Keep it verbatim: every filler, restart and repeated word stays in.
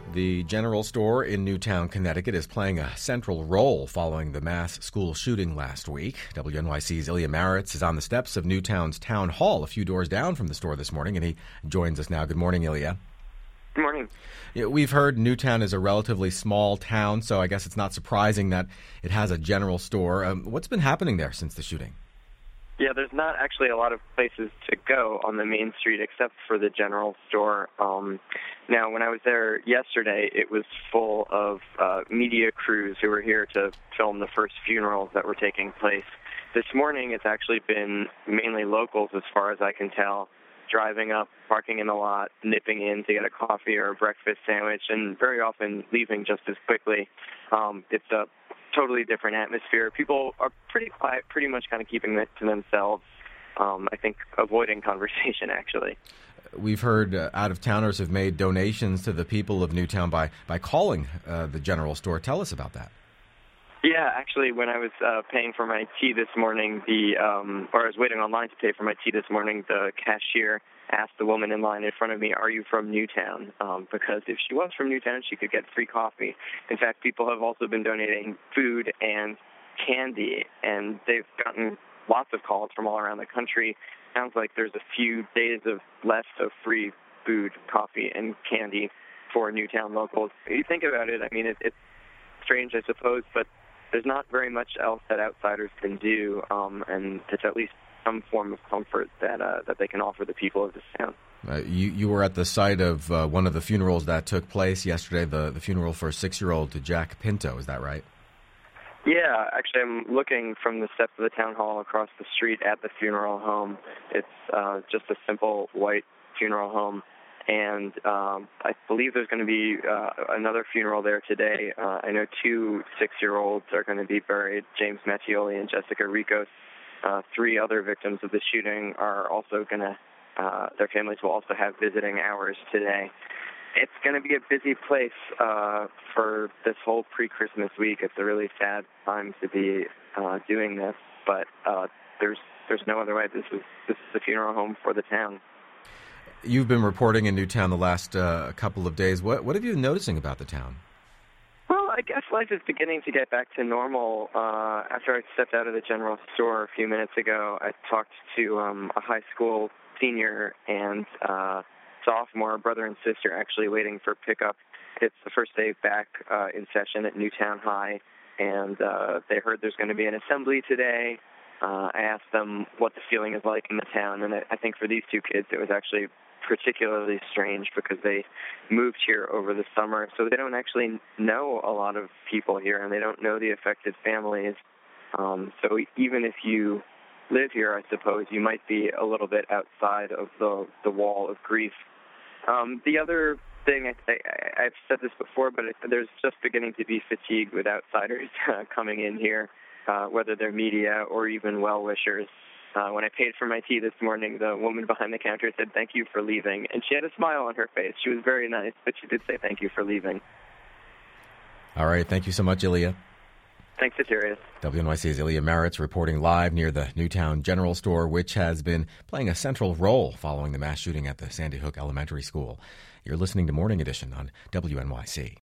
The general store in Newtown, Connecticut is playing a central role following the mass school shooting last week. W N Y C's Ilya Maritz is on the steps of Newtown's Town Hall a few doors down from the store this morning, and he joins us now. Good morning, Ilya. Good morning. Yeah, we've heard Newtown is a relatively small town, so I guess it's not surprising that it has a general store. Um, what's been happening there since the shooting? Yeah, there's not actually a lot of places to go on the main street except for the general store. Um, now, when I was there yesterday, it was full of uh, media crews who were here to film the first funerals that were taking place. This morning, it's actually been mainly locals, as far as I can tell, driving up, parking in the lot, nipping in to get a coffee or a breakfast sandwich, and very often leaving just as quickly. Um, it's a totally different atmosphere. People are pretty quiet, pretty much kind of keeping it to themselves. Um, I think avoiding conversation, actually. We've heard uh, out-of-towners have made donations to the people of Newtown by, by calling uh, the general store. Tell us about that. Yeah, actually, when I was uh, paying for my tea this morning, the um, or I was waiting online to pay for my tea this morning, the cashier asked the woman in line in front of me, "Are you from Newtown?" Um, because if she was from Newtown, she could get free coffee. In fact, people have also been donating food and candy, and they've gotten lots of calls from all around the country. Sounds like there's a few days of left of free food, coffee, and candy for Newtown locals. If you think about it, I mean, it, it's strange, I suppose, but there's not very much else that outsiders can do, um, and it's at least some form of comfort that uh, that they can offer the people of this town. Uh, you, you were at the site of uh, one of the funerals that took place yesterday, the, the funeral for six-year-old Jack Pinto, is that right? Yeah, actually I'm looking from the steps of the town hall across the street at the funeral home. It's uh, just a simple white funeral home. And um, I believe there's going to be uh, another funeral there today. Uh, I know two six-year-olds are going to be buried, James Mattioli and Jessica Ricos. Uh, three other victims of the shooting are also going to, uh, their families will also have visiting hours today. It's going to be a busy place uh, for this whole pre-Christmas week. It's a really sad time to be uh, doing this, but uh, there's there's no other way. This is this is the funeral home for the town. You've been reporting in Newtown the last uh, couple of days. What what have you been noticing about the town? Well, I guess life is beginning to get back to normal. Uh, after I stepped out of the general store a few minutes ago, I talked to um, a high school senior and uh, sophomore, brother and sister, actually waiting for pickup. It's the first day back uh, in session at Newtown High, and uh, they heard there's going to be an assembly today. Uh, I asked them what the feeling is like in the town, and I think for these two kids it was actually particularly strange because they moved here over the summer, so they don't actually know a lot of people here, and they don't know the affected families. Um, so even if you live here, I suppose, you might be a little bit outside of the, the wall of grief. Um, the other thing, I, I, I've said this before, but it, there's just beginning to be fatigue with outsiders uh, coming in here. Uh, whether they're media or even well-wishers. Uh, when I paid for my tea this morning, the woman behind the counter said, "Thank you for leaving." And she had a smile on her face. She was very nice, but she did say, "Thank you for leaving." All right. Thank you so much, Ilya. Thanks, Sirius. W N Y C's Ilya Maritz reporting live near the Newtown General Store, which has been playing a central role following the mass shooting at the Sandy Hook Elementary School. You're listening to Morning Edition on W N Y C.